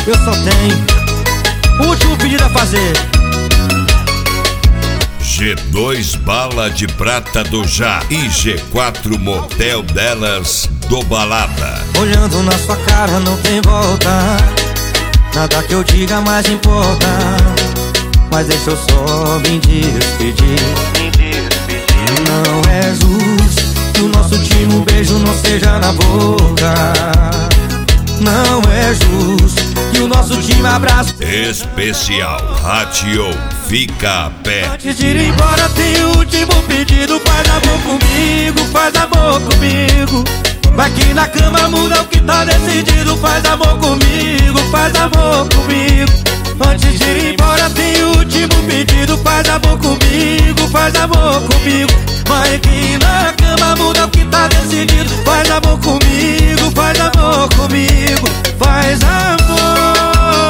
eu só tenho o último pedido a fazer. G2 Bala de Prata do Já e G4 Motel Delas do Balada. Olhando na sua cara não tem volta, nada que eu diga mais importa. Mas deixa eu só me despedir. Não é justo que o nosso último beijo não seja na boca. Não é justo que o nosso último abraço Especial Ratio Fica a Pé. Antes de ir embora tem o último pedido. Faz amor comigo, faz amor comigo. Vai que na cama muda o que tá decidido. Faz amor comigo, faz amor comigo. Antes de ir embora tem o último pedido. Faz amor comigo, faz amor comigo. Vai que na cama muda o que tá decidido. Faz amor comigo, faz amor comigo. Faz amor.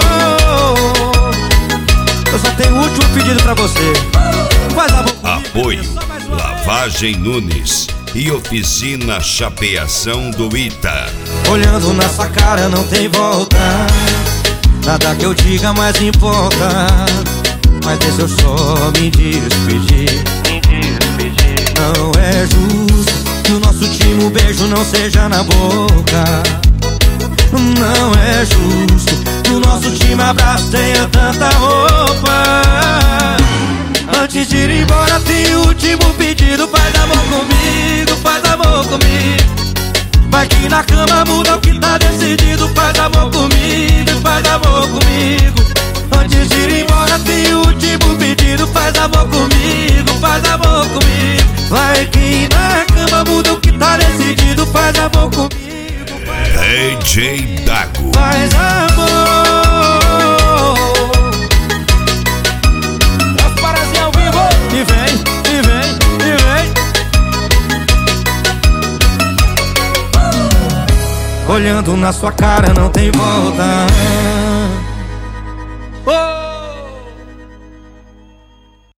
Eu só tenho o último pedido pra você. Faz amor comigo. Apoio Lavagem Nunes e Oficina Chapeação do Ita. Olhando na sua cara não tem volta, nada que eu diga mais importa. Mas deixa eu só me despedir. Não é justo que o nosso último beijo não seja na boca. Não é justo que o nosso último abraço tenha tanta roupa. Antes de ir embora tem o último pedido. Faz amor comigo, faz amor comigo. Vai que na cama muda o que tá decidido. Faz amor comigo, faz amor comigo. Antes de ir embora tem o último pedido. Faz amor comigo, faz amor comigo. Vai que na cama muda o que tá decidido. Faz amor comigo. DJ Dago. Faz amor. As parazinhas ao vivo. E vem, e vem, e vem. Olhando na sua cara não tem volta,